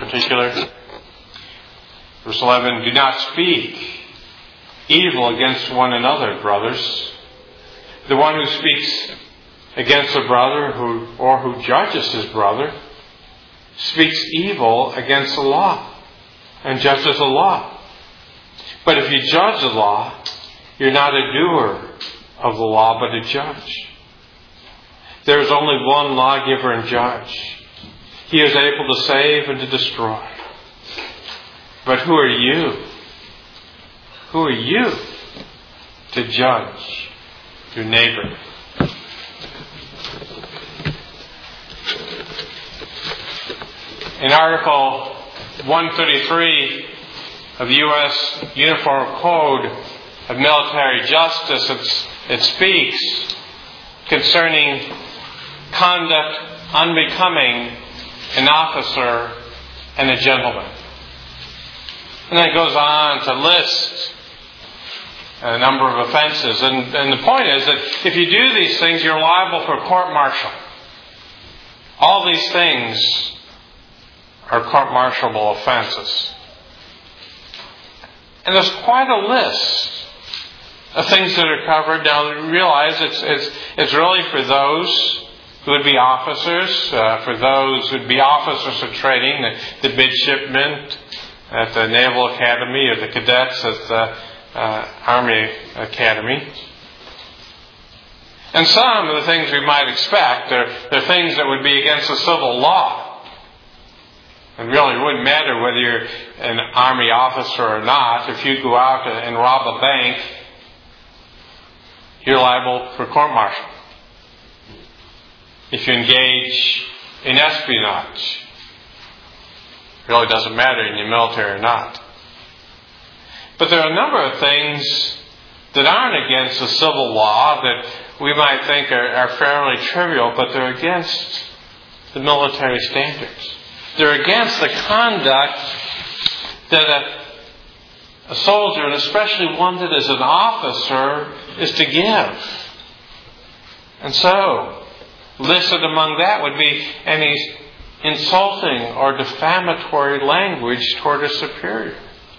particular. Verse 11, do not speak evil against one another, brothers. The one who speaks against a brother or who judges his brother speaks evil against the law and judges the law. But if you judge the law, you're not a doer of the law, but a judge. There is only one lawgiver and judge. He is able to save and to destroy. But who are you? Who are you to judge your neighbor? In Article 133 of the U.S. Uniform Code of Military Justice, it speaks concerning conduct unbecoming an officer and a gentleman. And then it goes on to list a number of offenses. And the point is that if you do these things, you're liable for court-martial. All these things are court-martialable offenses. And there's quite a list of things that are covered. Now, realize it's really for those who would be officers, for those who would be officers of training, the midshipmen at the Naval Academy or the cadets at the Army Academy. And some of the things we might expect are things that would be against the civil law. It really wouldn't matter whether you're an Army officer or not. If you go out and rob a bank, you're liable for court-martial. If you engage in espionage, it really doesn't matter in the military or not. But there are a number of things that aren't against the civil law that we might think are fairly trivial, but they're against the military standards. They're against the conduct that a soldier, and especially one that is an officer, is to give. And so, listed among that would be any insulting or defamatory language toward a superior.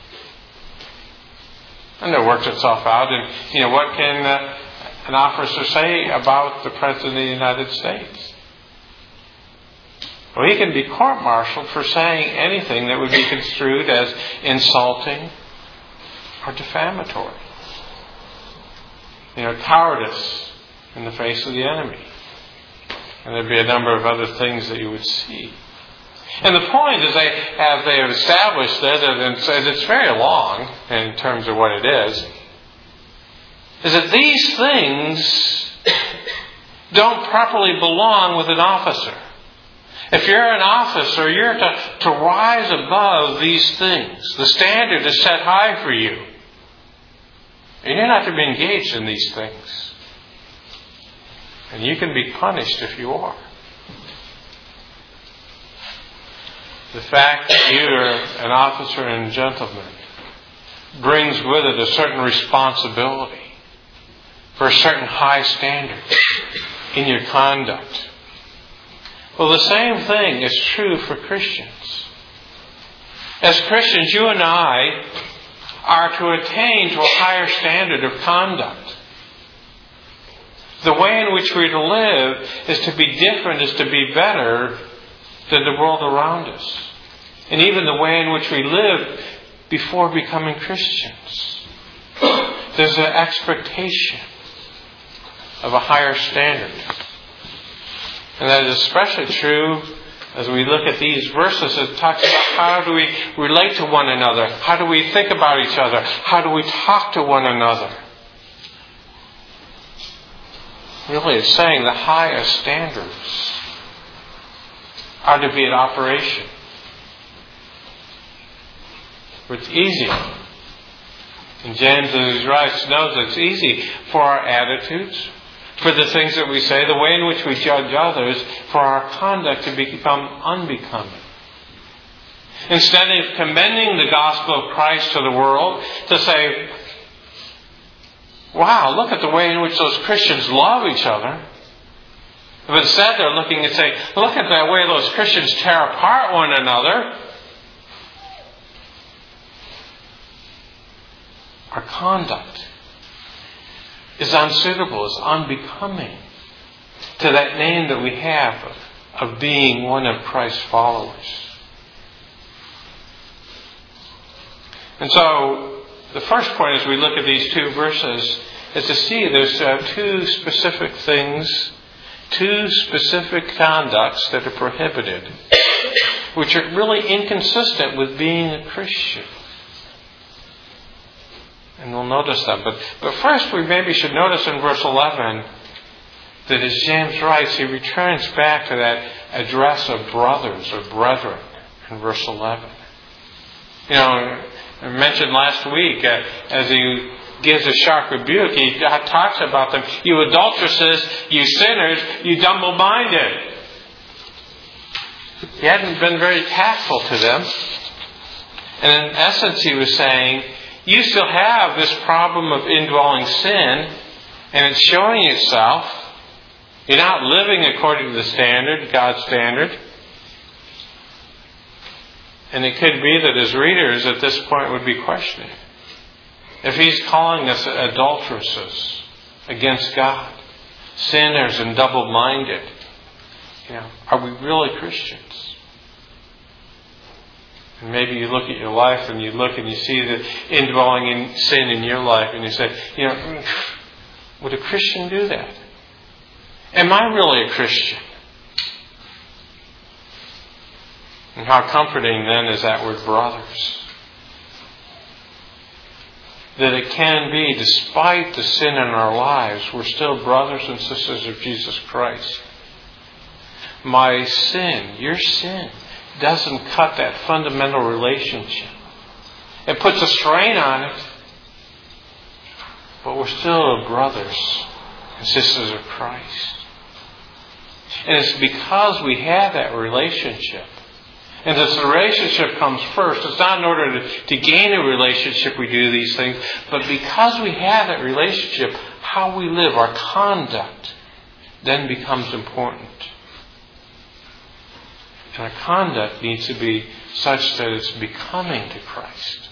And it works itself out. And, what can an officer say about the President of the United States? Well, he can be court-martialed for saying anything that would be construed as insulting or defamatory. Cowardice in the face of the enemy. And there'd be a number of other things that you would see. And the point is, as they have established this, and it's very long in terms of what it is that these things don't properly belong with an officer. If you're an officer, you're to rise above these things. The standard is set high for you. And you're not to be engaged in these things. And you can be punished if you are. The fact that you're an officer and a gentleman brings with it a certain responsibility for a certain high standard in your conduct. Well, the same thing is true for Christians. As Christians, you and I are to attain to a higher standard of conduct. The way in which we're to live is to be different, is to be better than the world around us. And even the way in which we live before becoming Christians. There's an expectation of a higher standard. And that is especially true as we look at these verses. It talks about how do we relate to one another? How do we think about each other? How do we talk to one another? Really, it's saying the highest standards are to be in operation. It's easy. And James, as he writes, knows it's easy for our attitudes, for the things that we say, the way in which we judge others, for our conduct to become unbecoming. Instead of commending the gospel of Christ to the world, to say, wow, look at the way in which those Christians love each other. But instead they're looking and saying, look at the way those Christians tear apart one another. our conduct is unsuitable, is unbecoming to that name that we have of being one of Christ's followers. And so, the first point as we look at these two verses is to see there's two specific things, two specific conducts that are prohibited, which are really inconsistent with being a Christian. And we'll notice that. But first we maybe should notice in verse 11 that as James writes, he returns back to that address of brothers or brethren in verse 11. You know, I mentioned last week as he gives a sharp rebuke, he talks about them, you adulteresses, you sinners, you double-minded. He hadn't been very tactful to them. And in essence he was saying, you still have this problem of indwelling sin, and it's showing itself. You're not living according to the standard, God's standard. And it could be that his readers at this point would be questioning. If he's calling us adulteresses against God, sinners and double-minded, are we really Christians? And maybe you look at your life and you look and you see the indwelling in sin in your life and you say, would a Christian do that? Am I really a Christian? And how comforting then is that word brothers. That it can be, despite the sin in our lives, we're still brothers and sisters of Jesus Christ. My sin, your sin, doesn't cut that fundamental relationship. It puts a strain on it. But we're still brothers and sisters of Christ. And it's because we have that relationship. And this relationship comes first. It's not in order to gain a relationship we do these things, but because we have that relationship, how we live, our conduct, then becomes important. And our conduct needs to be such that it's becoming to Christ.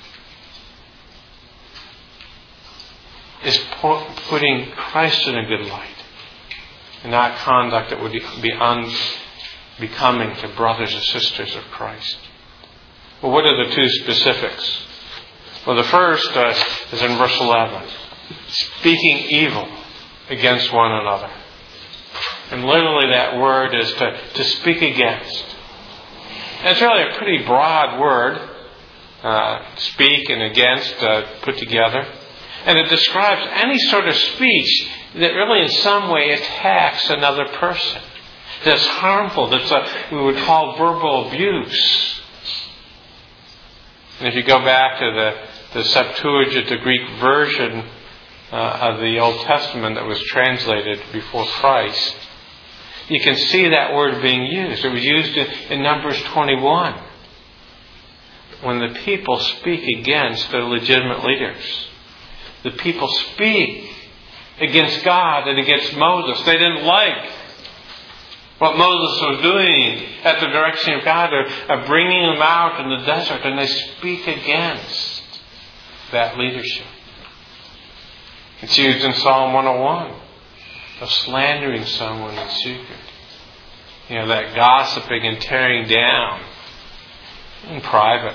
It's putting Christ in a good light, and not conduct that would be unbecoming to brothers and sisters of Christ. Well, what are the two specifics? Well, the first is in verse 11. Speaking evil against one another. And literally that word is to speak against. And it's really a pretty broad word. Speak and against put together. And it describes any sort of speech that really in some way attacks another person. That's harmful. That's we would call verbal abuse. And if you go back to the Septuagint, the Greek version of the Old Testament that was translated before Christ, you can see that word being used. It was used in Numbers 21 when the people speak against their legitimate leaders. The people speak against God and against Moses. They didn't like what Moses was doing at the direction of God, of bringing them out in the desert, and they speak against that leadership. It's used in Psalm 101 of slandering someone in secret. That gossiping and tearing down in private.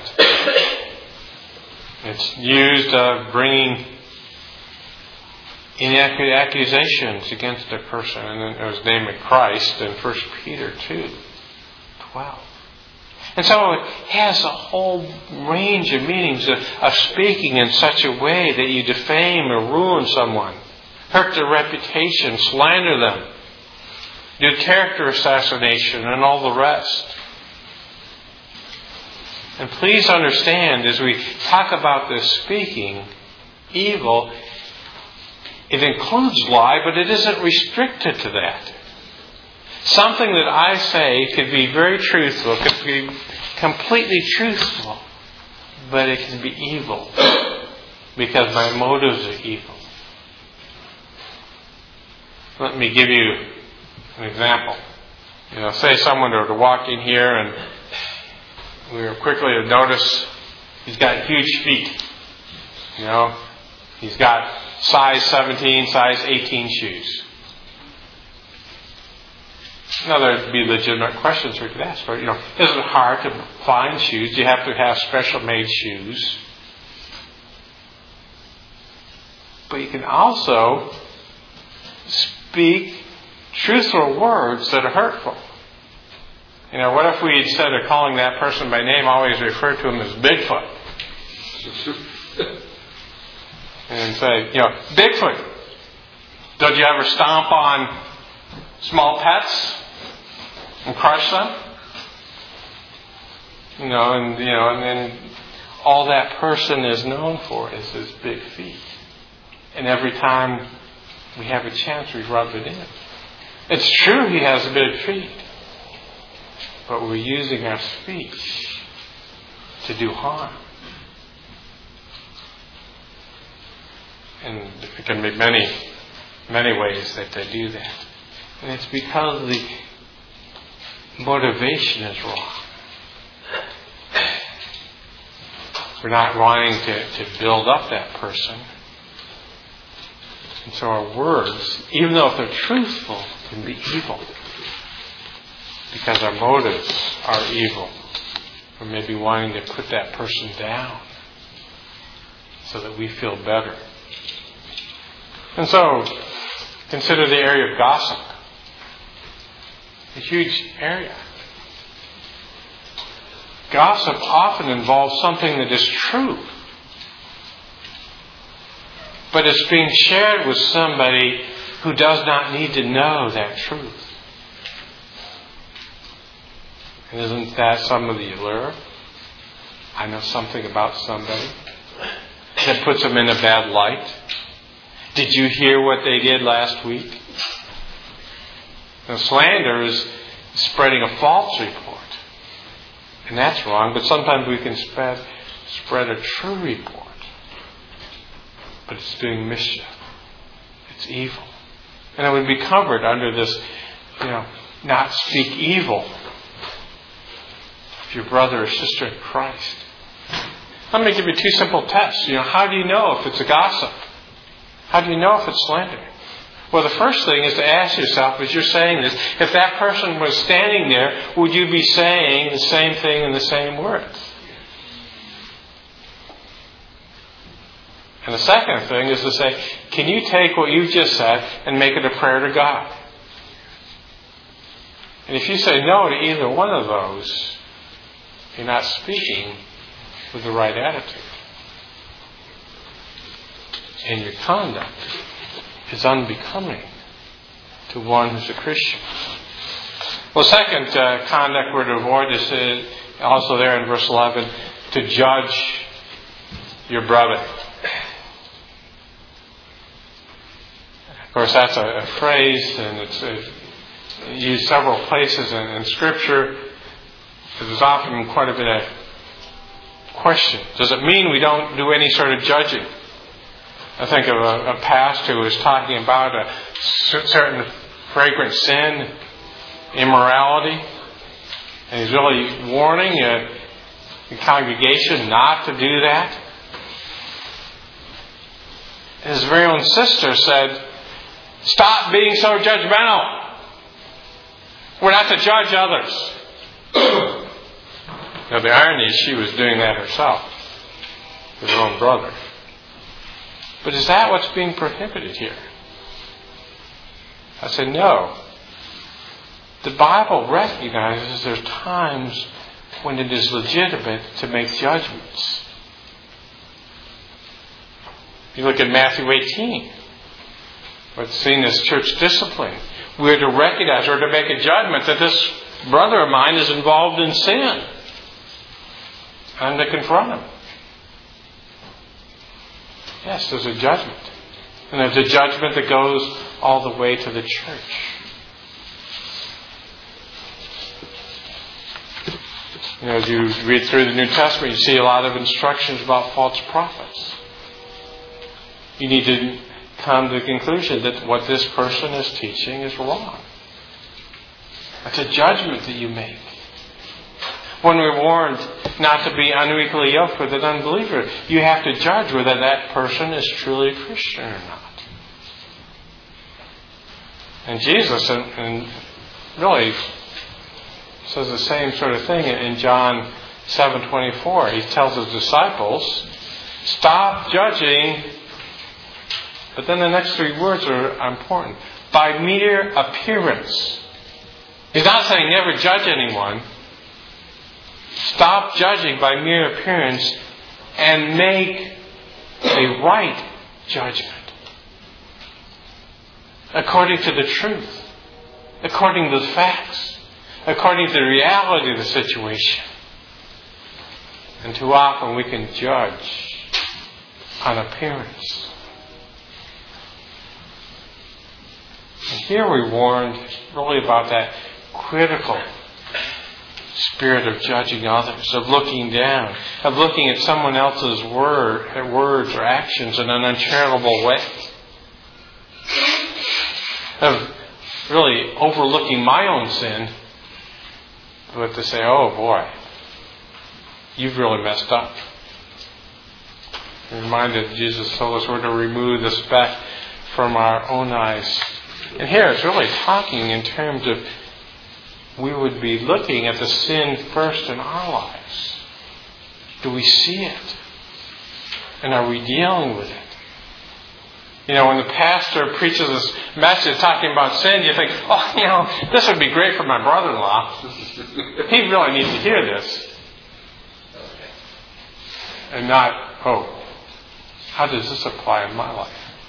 It's used of bringing inaccurate accusations against a person. And then it was named Christ in 1 Peter 2:12. And so it has a whole range of meanings of speaking in such a way that you defame or ruin someone, hurt their reputation, slander them, do character assassination, and all the rest. And please understand, as we talk about this speaking evil, it includes lie, but it isn't restricted to that. Something that I say could be very truthful, could be completely truthful, but it can be evil because my motives are evil. Let me give you an example. Say someone were to walk in here and we were quickly to notice he's got huge feet. He's got size 17, size 18 shoes. Now, there'd be legitimate questions we could ask. But, is it hard to find shoes? Do you have to have special made shoes? But you can also speak truthful words that are hurtful. What if we, instead of calling that person by name, always refer to him as Bigfoot? And say, Bigfoot, don't you ever stomp on small pets and crush them? And then all that person is known for is his big feet. And every time we have a chance, we rub it in. It's true he has big feet, but we're using our speech to do harm. And there can be many, many ways that they do that. And it's because the motivation is wrong. We're not wanting to build up that person. And so our words, even though if they're truthful, can be evil. Because our motives are evil. Or maybe wanting to put that person down so that we feel better. And so, consider the area of gossip. A huge area. Gossip often involves something that is true, but it's being shared with somebody who does not need to know that truth. And isn't that some of the allure? I know something about somebody that puts them in a bad light. Did you hear what they did last week? Now, slander is spreading a false report. And that's wrong, but sometimes we can spread a true report. But it's doing mischief. It's evil. And it would be covered under this, not speak evil of your brother or sister in Christ. Let me give you two simple tests. How do you know if it's a gossip? How do you know if it's slander? Well, the first thing is to ask yourself, as you're saying this, if that person was standing there, would you be saying the same thing in the same words? And the second thing is to say, can you take what you've just said and make it a prayer to God? And if you say no to either one of those, you're not speaking with the right attitude. And your conduct is unbecoming to one who's a Christian. Well, second conduct we're to avoid is also there in verse 11, to judge your brother. Of course, that's a phrase, and it's used several places in Scripture. There's often quite a bit of question. Does it mean we don't do any sort of judging? I think of a pastor who was talking about a certain fragrant sin, immorality, and he's really warning the congregation not to do that. And his very own sister said, "Stop being so judgmental. We're not to judge others." Now, the irony is she was doing that herself, with her own brother. But is that what's being prohibited here? I say no. The Bible recognizes there's times when it is legitimate to make judgments. You look at Matthew 18, what's seen as church discipline. We're to recognize or to make a judgment that this brother of mine is involved in sin. I'm to confront him. Yes, there's a judgment. And there's a judgment that goes all the way to the church. As you read through the New Testament, you see a lot of instructions about false prophets. You need to come to the conclusion that what this person is teaching is wrong. That's a judgment that you make. When we're warned not to be unequally yoked with an unbeliever, you have to judge whether that person is truly a Christian or not. And Jesus and really says the same sort of thing in John 7:24. He tells his disciples, stop judging. But then the next three words are important. By mere appearance. He's not saying never judge anyone. Stop judging by mere appearance and make a right judgment. According to the truth. According to the facts. According to the reality of the situation. And too often we can judge on appearance. And here we're warned really about that critical spirit of judging others, of looking down, of looking at someone else's words or actions in an uncharitable way, of really overlooking my own sin, but to say, oh boy, you've really messed up. I'm reminded Jesus told us we're to remove the speck from our own eyes. And here it's really talking in terms of we would be looking at the sin first in our lives. Do we see it? And are we dealing with it? You know, when the pastor preaches this message talking about sin, you think, oh, this would be great for my brother-in-law. He really needs to hear this. And not, how does this apply in my life?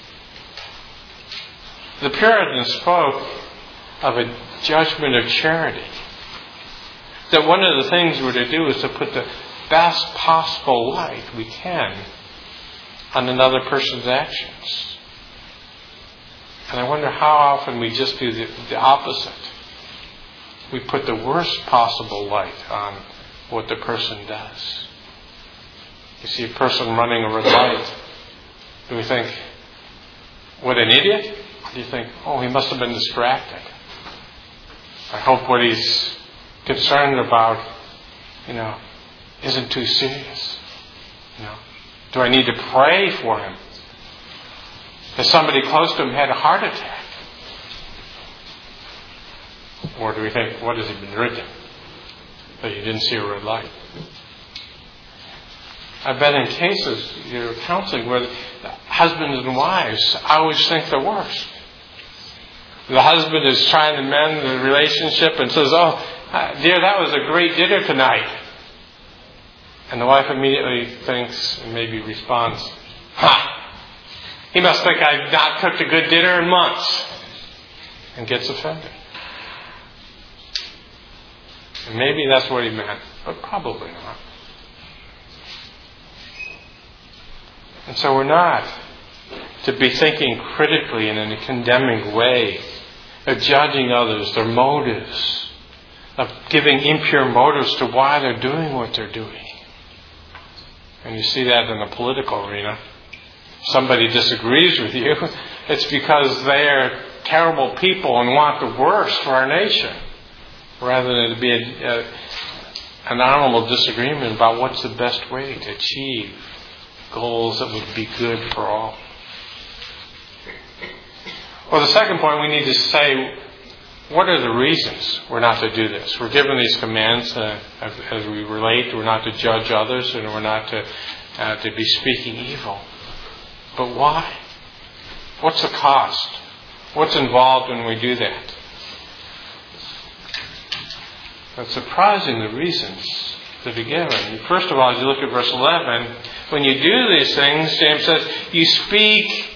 The Puritans spoke of a judgment of charity. That one of the things we're to do is to put the best possible light we can on another person's actions. And I wonder how often we just do the opposite. We put the worst possible light on what the person does. You see a person running a red light. Do we think, what an idiot? Or do you think, he must have been distracted? I hope what he's concerned about, isn't too serious. Do I need to pray for him? Has somebody close to him had a heart attack? Or do we think, what has he been drinking? That you didn't see a red light. I've been in cases, counseling, where husbands and wives always think the worst. The husband is trying to mend the relationship and says, dear, that was a great dinner tonight. And the wife immediately thinks and maybe responds, he must think I've not cooked a good dinner in months. And gets offended. And maybe that's what he meant, but probably not. And so we're not to be thinking critically and in a condemning way, of judging others, their motives, of giving impure motives to why they're doing what they're doing. And you see that in the political arena. If somebody disagrees with you, it's because they are terrible people and want the worst for our nation, rather than to be an honorable disagreement about what's the best way to achieve goals that would be good for all. Well, the second point, we need to say, what are the reasons we're not to do this? We're given these commands as we relate. We're not to judge others, and we're not to be speaking evil. But why? What's the cost? What's involved when we do that? It's surprising the reasons that are given. First of all, as you look at verse 11, when you do these things, James says, you speak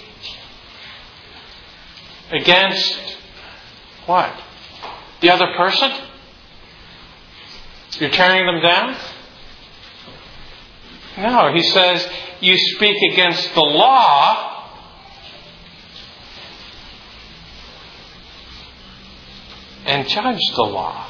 against what? The other person? You're tearing them down? No, he says, you speak against the law and judge the law.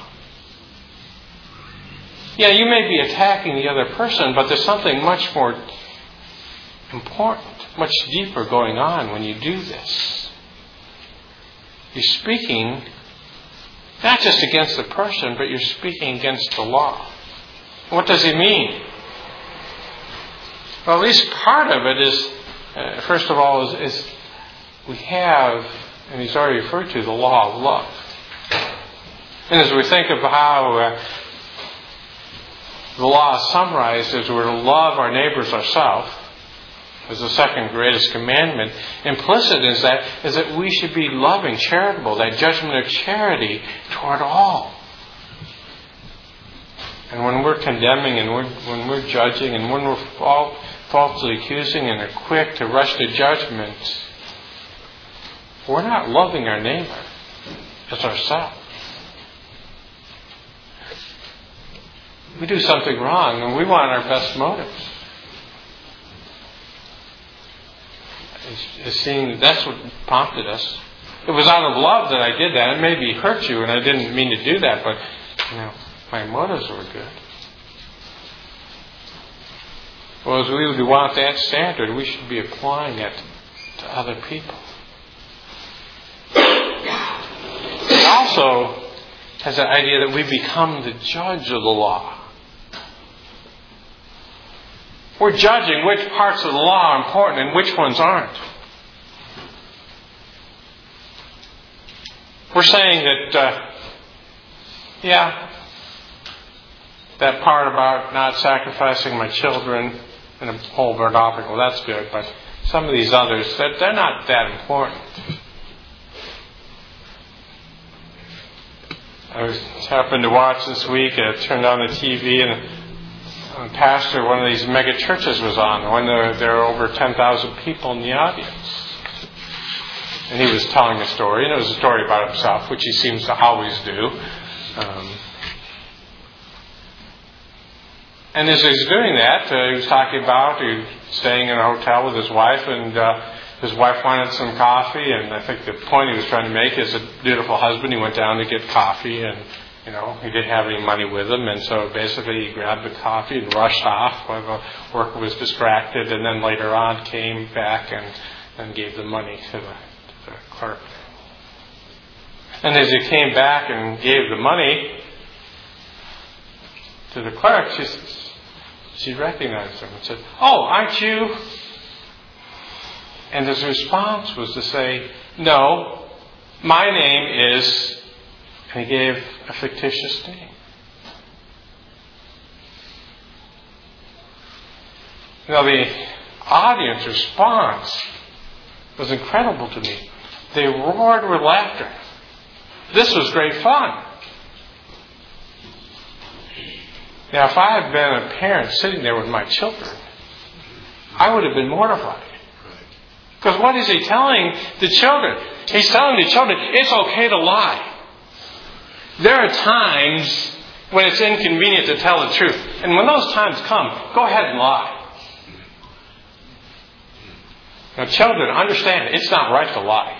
Yeah, you may be attacking the other person, but there's something much more important, much deeper going on when you do this. You're speaking not just against the person, but you're speaking against the law. What does he mean? Well, at least part of it is, first of all, is we have, and he's already referred to, the law of love. And as we think of how the law is summarized as we're to love our neighbors ourselves, as the second greatest commandment, implicit is that we should be loving, charitable, that judgment of charity toward all. And when we're condemning and when we're judging and when we're falsely accusing and are quick to rush to judgment, we're not loving our neighbor as ourselves. We do something wrong and we want our best motives. It's seeing that's what prompted us. It was out of love that I did that. It maybe hurt you and I didn't mean to do that, but my motives were good. Well, as we want that standard, we should be applying it to other people. It also has the idea that we become the judge of the law. We're judging which parts of the law are important and which ones aren't. We're saying that, that part about not sacrificing my children in a whole burnt offering, well, that's good, but some of these others, they're not that important. I happened to watch this week, I turned on the TV, and a pastor, one of these mega churches was on, when there were over 10,000 people in the audience. And he was telling a story, and it was a story about himself, which he seems to always do. And as he was doing that, he was talking about he was staying in a hotel with his wife, and his wife wanted some coffee, and I think the point he was trying to make is a dutiful husband. He went down to get coffee, and he didn't have any money with him, and so basically he grabbed the coffee and rushed off while the worker was distracted, and then later on came back and gave the money to the clerk. And as he came back and gave the money to the clerk, she recognized him and said, "Oh, aren't you?" And his response was to say, "No, my name is," and he gave a fictitious name. Now the audience response was incredible to me. They roared with laughter. This was great fun. Now, if I had been a parent sitting there with my children, I would have been mortified. Because what is he telling the children? He's telling the children, it's okay to lie. There are times when it's inconvenient to tell the truth. And when those times come, go ahead and lie. Now, children, understand, it's not right to lie.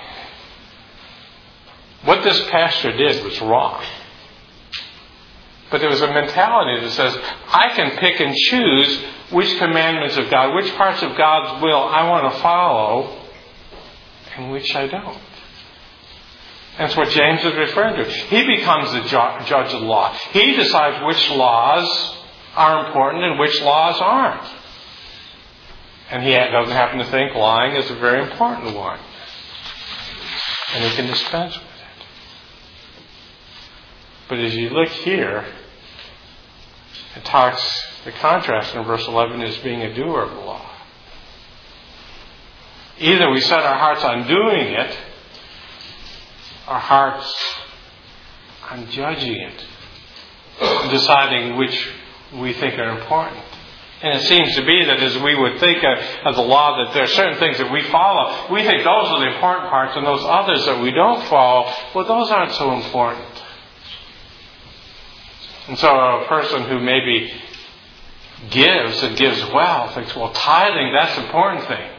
What this pastor did was wrong. But there was a mentality that says, I can pick and choose which commandments of God, which parts of God's will I want to follow, and which I don't. That's what James is referring to. He becomes the judge of the law. He decides which laws are important and which laws aren't. And he doesn't happen to think lying is a very important one. And he can dispense with it. But as you look here, it talks, the contrast in verse 11 is being a doer of the law. Either we set our hearts on doing it, our hearts on judging it, and deciding which we think are important. And it seems to be that as we would think of the law, that there are certain things that we follow. We think those are the important parts, and those others that we don't follow, well, those aren't so important. And so a person who maybe gives and gives well thinks, well, tithing, that's the important thing.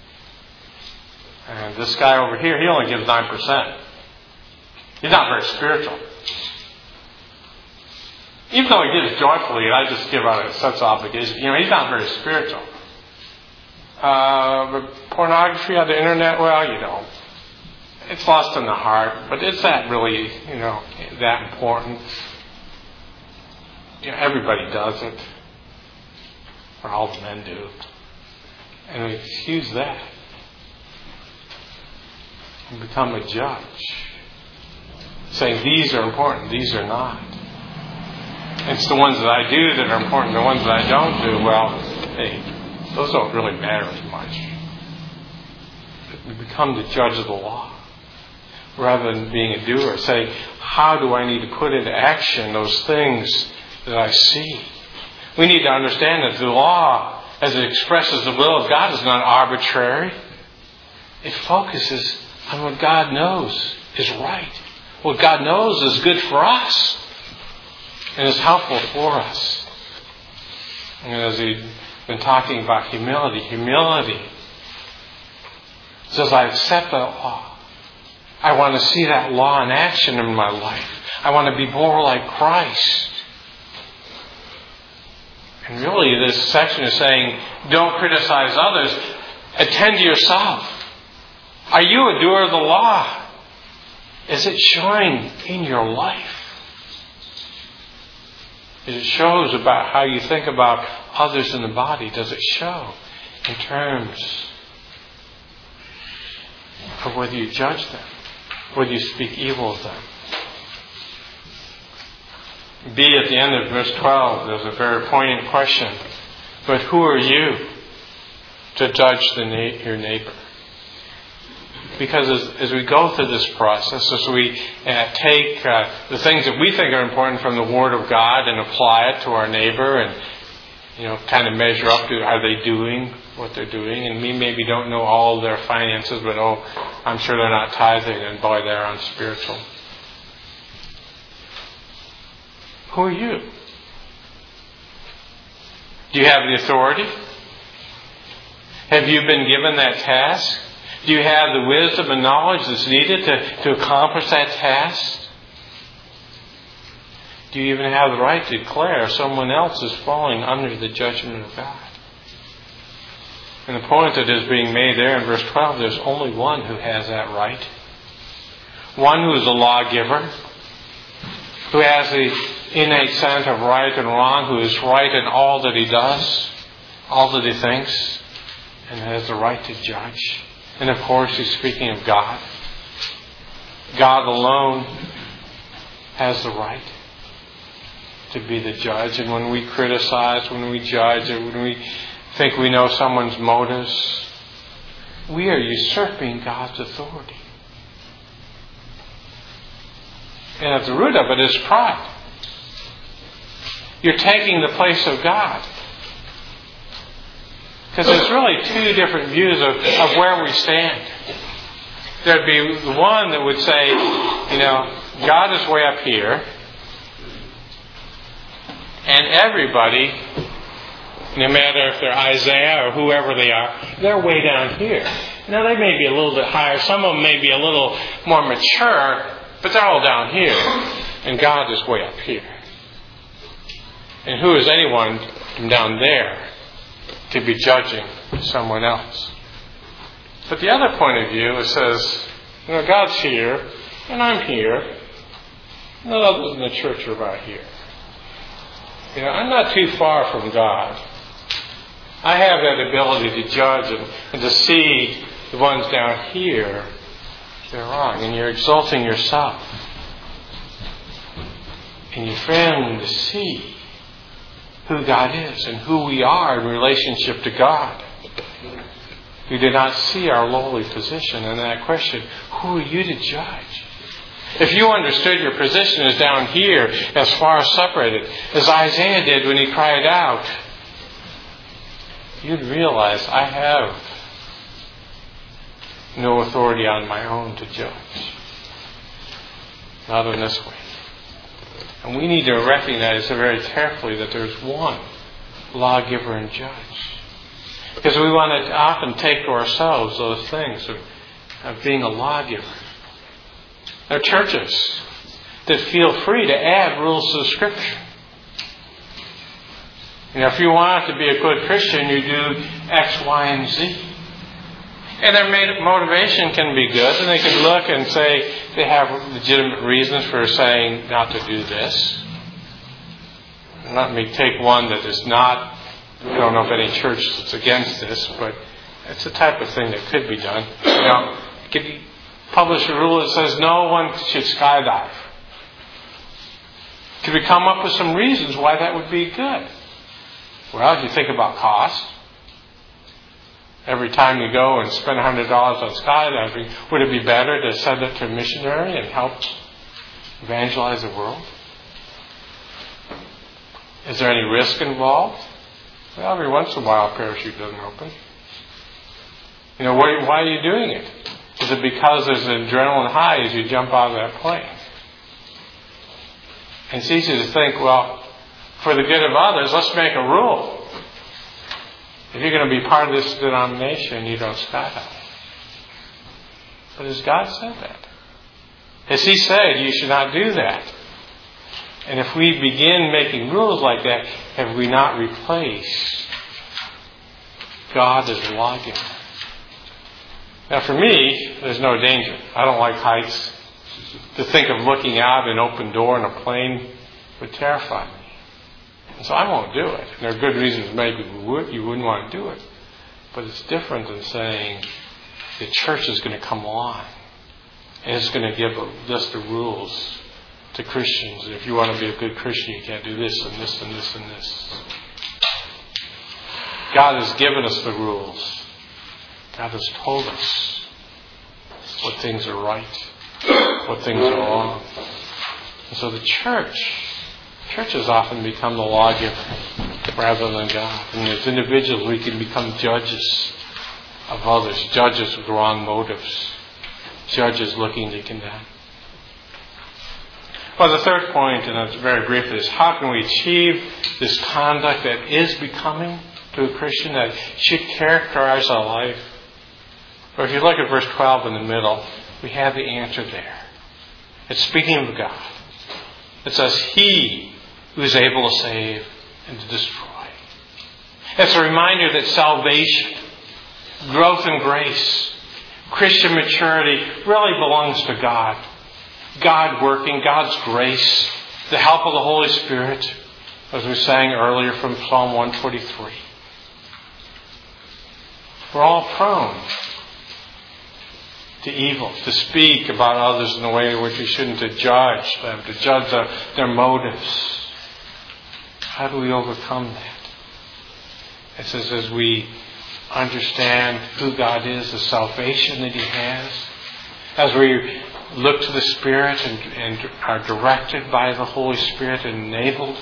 And this guy over here, he only gives 9%. He's not very spiritual. Even though he gives joyfully, and I just give out a sense of obligation, he's not very spiritual. But pornography on the internet, well, it's lost in the heart, but is that really, that important? everybody does it. Or all the men do. And we excuse that. And become a judge. Saying these are important, these are not. It's the ones that I do that are important, the ones that I don't do, well, hey, those don't really matter as much. We become the judge of the law. Rather than being a doer, say, how do I need to put into action those things that I see? We need to understand that the law, as it expresses the will of God, is not arbitrary. It focuses on what God knows is right. What God knows is good for us and is helpful for us. And as we've been talking about humility says, I accept that law. I want to see that law in action in my life. I want to be more like Christ. And really this section is saying, don't criticize others. Attend to yourself. Are you a doer of the law? Is it showing in your life? It shows about how you think about others in the body. Does it show in terms of whether you judge them, whether you speak evil of them? B, at the end of verse 12, there's a very poignant question. But who are you to judge your neighbor? Because as we go through this process, as we take the things that we think are important from the Word of God and apply it to our neighbor and, kind of measure up to, are they doing what they're doing? And we maybe don't know all of their finances, but I'm sure they're not tithing, and boy, they're unspiritual. Who are you? Do you have the authority? Have you been given that task? Do you have the wisdom and knowledge that's needed to accomplish that task? Do you even have the right to declare someone else is falling under the judgment of God? And the point that is being made there in verse 12, there's only one who has that right. One who is a lawgiver, who has the innate sense of right and wrong, who is right in all that he does, all that he thinks, and has the right to judge. And of course, he's speaking of God. God alone has the right to be the judge. And when we criticize, when we judge, and when we think we know someone's motives, we are usurping God's authority. And at the root of it is pride. You're taking the place of God. Because there's really two different views of where we stand. There'd be one that would say, God is way up here, and everybody, no matter if they're Isaiah or whoever they are, they're way down here. Now they may be a little bit higher, some of them may be a little more mature, but they're all down here, and God is way up here. And who is anyone from down there to be judging someone else? But the other point of view, it says, God's here, and I'm here. None others in the church are about here. I'm not too far from God. I have that ability to judge and to see the ones down here, they're wrong. And you're exalting yourself. And you're failing to see who God is and who we are in relationship to God. We do not see our lowly position in that question. Who are you to judge? If you understood your position is down here, as far separated, as Isaiah did when he cried out, you'd realize I have no authority on my own to judge. Not in this way. And we need to recognize very carefully that there's one lawgiver and judge. Because we want to often take to ourselves those things of being a lawgiver. There are churches that feel free to add rules to the Scripture. If you want to be a good Christian, you do X, Y, and Z. And their motivation can be good, and they can look and say they have legitimate reasons for saying not to do this. let me take one that is not, I don't know of any church that's against this, but it's the type of thing that could be done. Could you publish a rule that says no one should skydive? Could we come up with some reasons why that would be good? Well, if you think about cost, every time you go and spend $100 on skydiving, would it be better to send it to a missionary and help evangelize the world? Is there any risk involved? Well, every once in a while a parachute doesn't open. Why are you doing it? Is it because there's an adrenaline high as you jump out of that plane? And it's easy to think, well, for the good of others, let's make a rule. If you're going to be part of this denomination, you don't skydive. But has God said that? Has He said you should not do that? And if we begin making rules like that, have we not replaced God as a lawgiver? Now for me, there's no danger. I don't like heights. To think of looking out an open door in a plane would terrify me. And so I won't do it. And there are good reasons maybe you wouldn't want to do it. But it's different than saying the church is going to come along and it's going to give a list of rules to Christians. And if you want to be a good Christian, you can't do this and this and this and this. God has given us the rules. God has told us what things are right, what things are wrong. And so the churches often become the lawgiver rather than God. And as individuals, we can become judges of others, judges with wrong motives, judges looking to condemn. Well, the third point, and it's very brief, is how can we achieve this conduct that is becoming to a Christian, that should characterize our life? Well, if you look at verse 12 in the middle, we have the answer there. It's speaking of God. It says, He who is able to save and to destroy. It's a reminder that salvation, growth in grace, Christian maturity really belongs to God. God working, God's grace, the help of the Holy Spirit, as we sang earlier from Psalm 143. We're all prone to evil, to speak about others in a way in which we shouldn't, to judge them, to judge their motives. How do we overcome that? It says as we understand who God is, the salvation that He has, as we look to the Spirit and are directed by the Holy Spirit and enabled,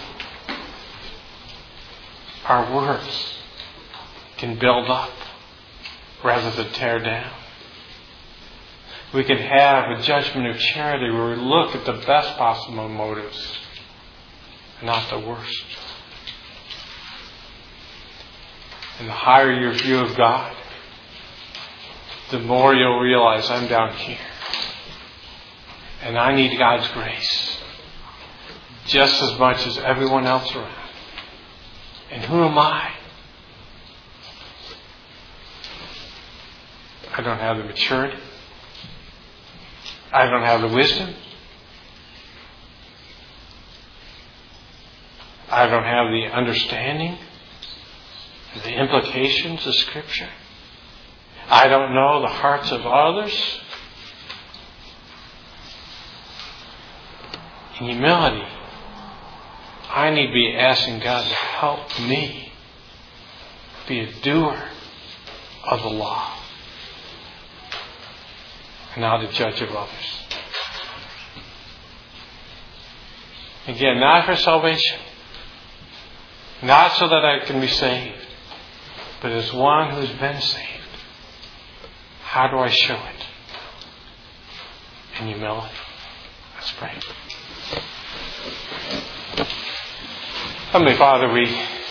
our words can build up rather than tear down. We can have a judgment of charity where we look at the best possible motives and not the worst. And the higher your view of God, the more you'll realize I'm down here. And I need God's grace just as much as everyone else around. And who am I? I don't have the maturity. I don't have the wisdom. I don't have the understanding of the implications of Scripture. I don't know the hearts of others. In humility, I need to be asking God to help me be a doer of the law and not a judge of others. Again, not for salvation, not so that I can be saved, but as one who's been saved. How do I show it? In humility. Let's pray. Heavenly Father, we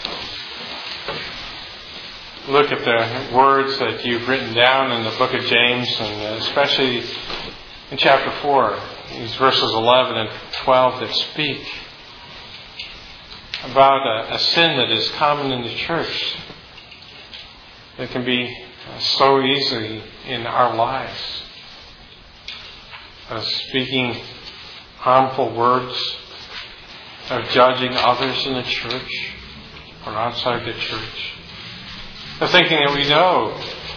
look at the words that you've written down in the book of James, and especially in chapter 4, these verses 11 and 12 that speak about a sin that is common in the church that can be so easy in our lives. Speaking harmful words of judging others in the church or outside the church, of thinking that we know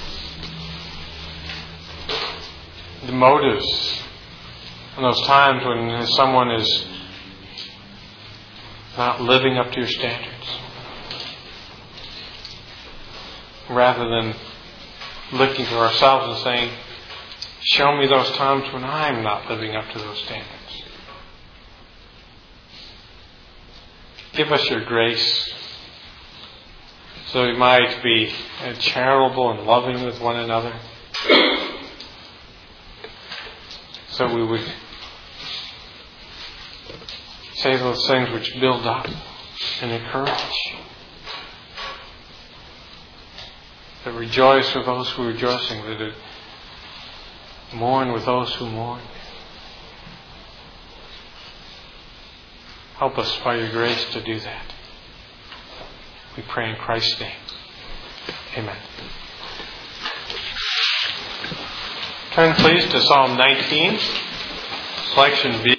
the motives in those times when someone is not living up to your standards, rather than looking to ourselves and saying, show me those times when I'm not living up to those standards. Give us your grace so we might be charitable and loving with one another, so we would say those things which build up and encourage, that rejoice with those who are rejoicing, that mourn with those who mourn. Help us by your grace to do that. We pray in Christ's name. Amen. Turn please to Psalm 19, selection B.